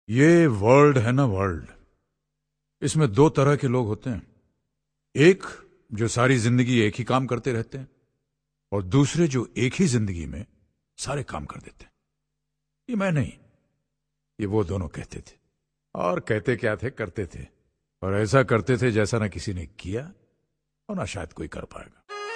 ये वर्ल्ड है ना, वर्ल्ड, इसमें दो तरह के लोग होते हैं। एक जो सारी जिंदगी एक ही काम करते रहते हैं, और दूसरे जो एक ही जिंदगी में सारे काम कर देते हैं। ये मैं नहीं, ये वो दोनों कहते थे। और कहते क्या थे, करते थे, और ऐसा करते थे जैसा ना किसी ने किया और ना शायद कोई कर पाएगा।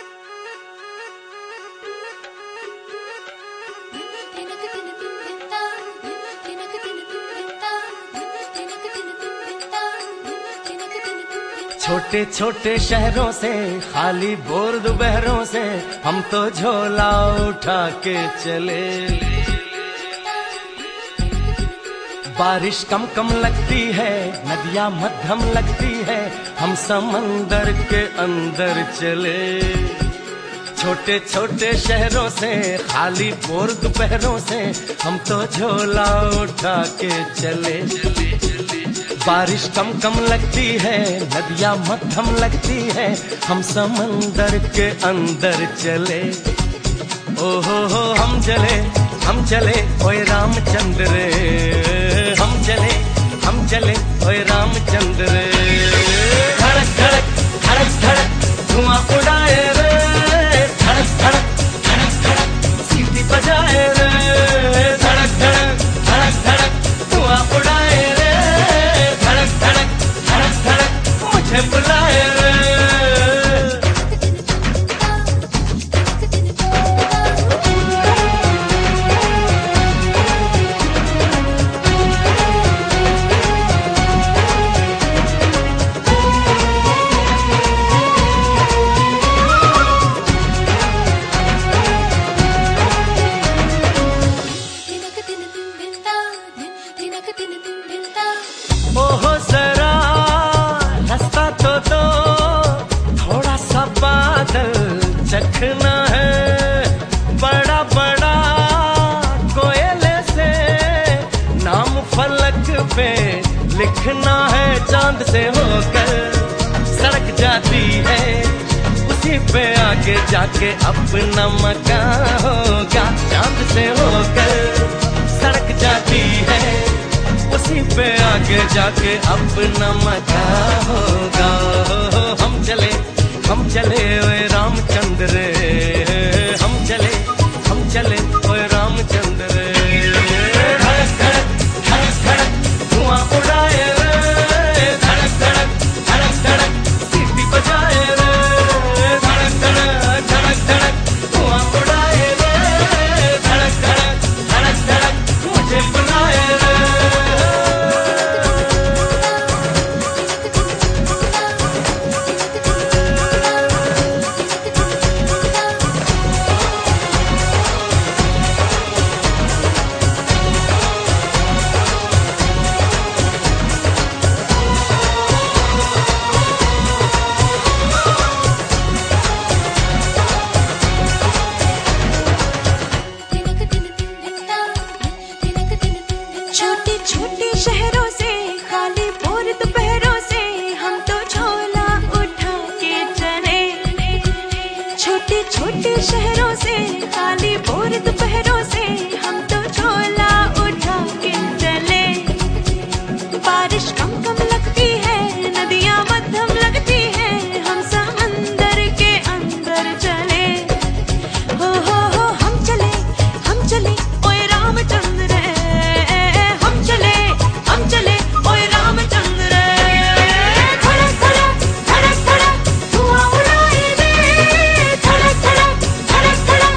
छोटे छोटे शहरों से, खाली बोर दोपहरों से, हम तो झोला उठा के चले। बारिश कम कम लगती है, नदियां मध्यम लगती है, हम समंदर के अंदर चले। छोटे छोटे शहरों से, खाली बोर दोपहरों से, हम तो झोला उठा के चले। बारिश कम कम लगती है, नदियां मध्यम लगती है, हम समंदर के अंदर चले। ओ हो हम चले ओए रामचंद्र रे, हम चले ओए रामचंद्र रे। धड़क धड़क धड़क धड़क धुआं उड़ाए रे, धड़क धड़क धड़क धड़क सीटी बजाए रे, धड़क धड़क धड़क धड़क धुआं उड़ाए रे, धड़क धड़क धड़क धड़क मुझे बुलाए रे। ओहो जरा रास्ता तो दो, थोड़ा सा बादल चखना है। बड़ा बड़ा कोयले से नाम फलक पे लिखना है। चांद से होकर सड़क जाती है, उसी पे आगे जाके अपना मकान होगा। चांद से होकर सड़क जाती है, उसी पे आगे जाके अपना मकान होगा। हम चले ओए रामचंद्र रे, हम चले ओए रामचंद्र रे। धड़क धड़क धड़क धड़क धुआं उड़ाए रे, धड़क धड़क धड़क धड़क सीटी बजाए रे, धड़क धड़क धड़क धड़क धुआं उड़ाए रे, धड़क धड़क धड़क धड़क मुझे बुलाए रे। छोटे छोटे शहरों से, खाली बोर दोपहरों से, हम तो झोला उठा के चले। छोटे छोटे शहरों से, खाली बोर दोपहरों से, हम तो झोला उठा के चले। बारिश कम कम लगती है, नदियां मध्यम लगती है, हम समंदर के अंदर चले। हो हम चले ओए रामचंद्र रे, हम चले ओए रामचंद्र रे। धड़क धड़क धड़क धड़क धुआं उड़ाए रे, धड़क धड़क धड़क धड़क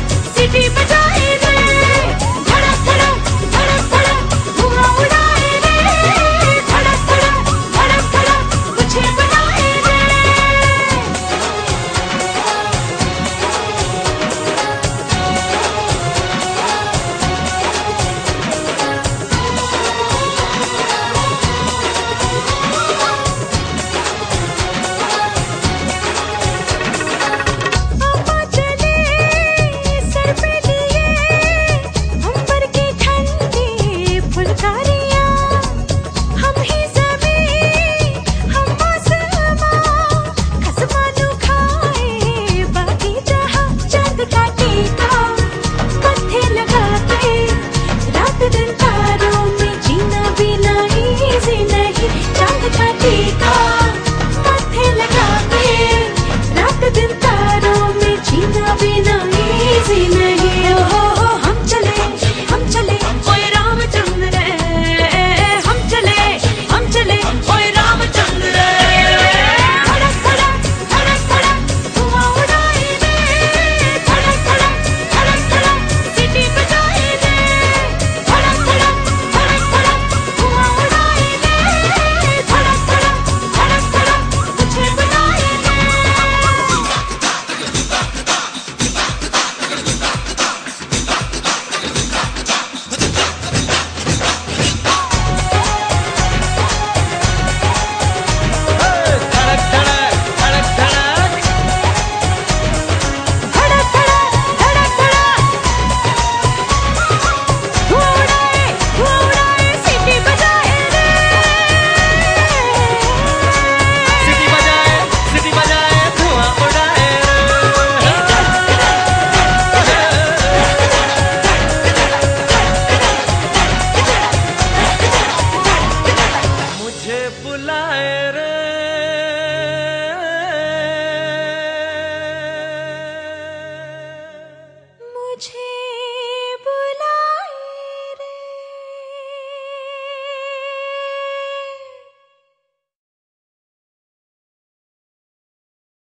आए रे